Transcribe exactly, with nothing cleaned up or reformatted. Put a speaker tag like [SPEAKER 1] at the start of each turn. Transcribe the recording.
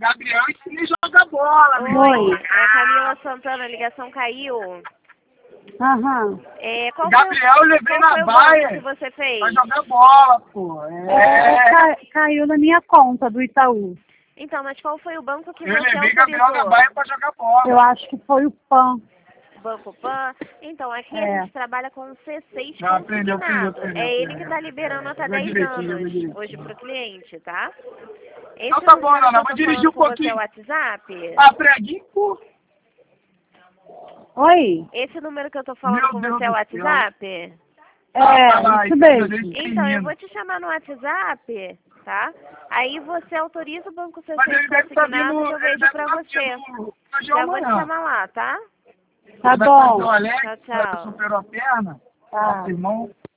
[SPEAKER 1] Gabriel ensinei a jogar bola, né?
[SPEAKER 2] Oi, é a Camila Santana, a ligação caiu.
[SPEAKER 3] Aham.
[SPEAKER 2] É, qual
[SPEAKER 1] Gabriel,
[SPEAKER 2] foi,
[SPEAKER 1] eu levei
[SPEAKER 2] qual
[SPEAKER 1] na
[SPEAKER 2] foi o
[SPEAKER 1] baia
[SPEAKER 2] banco que você fez?
[SPEAKER 1] pra jogar bola, pô.
[SPEAKER 3] É,
[SPEAKER 1] É.
[SPEAKER 3] ca- caiu na minha conta do Itaú.
[SPEAKER 2] Então, mas qual foi o banco que
[SPEAKER 1] Eu
[SPEAKER 2] você
[SPEAKER 1] levei Gabriel na
[SPEAKER 2] autorizou?
[SPEAKER 1] baia pra jogar bola.
[SPEAKER 3] Eu acho que foi o PAN.
[SPEAKER 2] Banco Pan? Então, aqui a
[SPEAKER 3] É.
[SPEAKER 2] gente trabalha com o C seis
[SPEAKER 1] Não, aprendeu, aprendeu,
[SPEAKER 2] consignado.
[SPEAKER 1] aprendeu,
[SPEAKER 2] É ele
[SPEAKER 1] aprendeu.
[SPEAKER 2] que está liberando até
[SPEAKER 1] Vai
[SPEAKER 2] dez
[SPEAKER 1] direitinho, vai
[SPEAKER 2] anos
[SPEAKER 1] direitinho.
[SPEAKER 2] hoje para o cliente, tá? Esse
[SPEAKER 1] Então tá bom,
[SPEAKER 2] número
[SPEAKER 1] Nana,
[SPEAKER 2] que
[SPEAKER 1] vou
[SPEAKER 2] eu tô
[SPEAKER 1] dirigir um
[SPEAKER 2] falando com você
[SPEAKER 1] pouquinho.
[SPEAKER 2] é o WhatsApp?
[SPEAKER 1] Ah, preguinho, pô.
[SPEAKER 3] Oi?
[SPEAKER 2] Esse número que eu tô falando
[SPEAKER 1] Meu
[SPEAKER 2] com
[SPEAKER 1] Deus
[SPEAKER 2] você é o
[SPEAKER 1] do céu.
[SPEAKER 2] WhatsApp?
[SPEAKER 3] É, isso mesmo.
[SPEAKER 2] Então, eu vou te chamar no WhatsApp, tá? Aí você autoriza o banco C
[SPEAKER 1] Mas
[SPEAKER 2] seis
[SPEAKER 1] ele deve estar
[SPEAKER 2] consignado
[SPEAKER 1] vindo,
[SPEAKER 2] que eu
[SPEAKER 1] ele
[SPEAKER 2] vejo
[SPEAKER 1] deve
[SPEAKER 2] pra
[SPEAKER 1] estar
[SPEAKER 2] você.
[SPEAKER 1] vindo hoje
[SPEAKER 2] Já
[SPEAKER 1] ou
[SPEAKER 2] vou te
[SPEAKER 1] amanhã.
[SPEAKER 2] chamar lá, tá?
[SPEAKER 3] Tá
[SPEAKER 1] Vai fazer o
[SPEAKER 3] bom.
[SPEAKER 1] Alex,
[SPEAKER 2] Tchau,
[SPEAKER 1] vai
[SPEAKER 2] tchau.
[SPEAKER 1] superou a perna,
[SPEAKER 3] Tá.
[SPEAKER 1] nosso irmão.